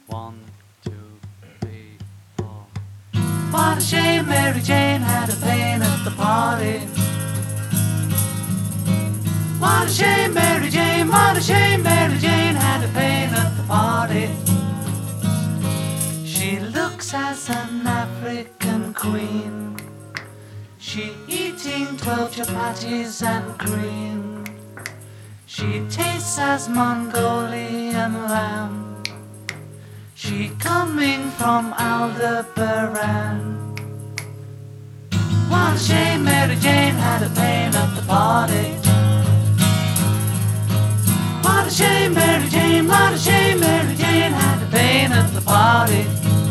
1, 2, 3, 4. What a shame Mary Jane had a pain at the party. What a shame Mary Jane, what a shame Mary Jane had a pain at the party. She looks as an African queen. She eating 12 chapatis and cream. She tastes as Mongolian lamb. She coming from Aldebaran. What a shame Mary Jane had a pain at the party. What a shame Mary Jane, what a shame Mary Jane had a pain at the party.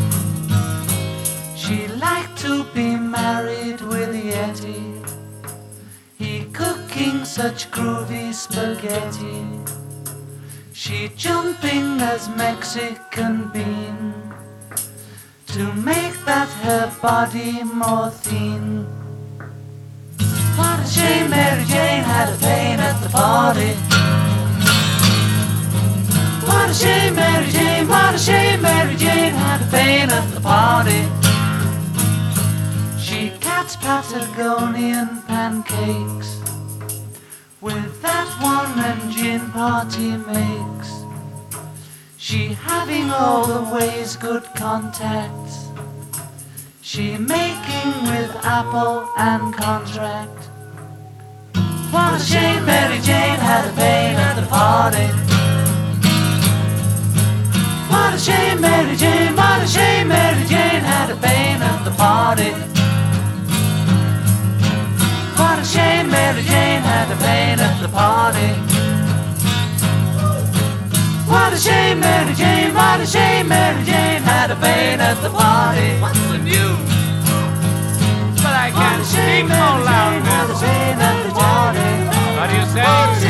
She liked to be married with Yeti. He cooking such groovy spaghetti. She jumping as Mexican bean to make that her body more thin. What a shame Mary Jane had a pain at the party. What a shame Mary Jane, what a shame Mary Jane had a pain at the party. She gets Patagonian pancakes with that one engine party makes. She having all the ways good contacts. She making with Apple and contract. What a shame Mary Jane had a pain at the party. What a shame Mary Jane, what a shame Mary Jane had a pain at the party. What a shame Mary Jane had a pain at the party. What a shame Mary Jane, what a shame Mary Jane had a pain at the party. What's the news? But I can't speak no louder. What a shame Mary Jane had a pain at the party. What do you say?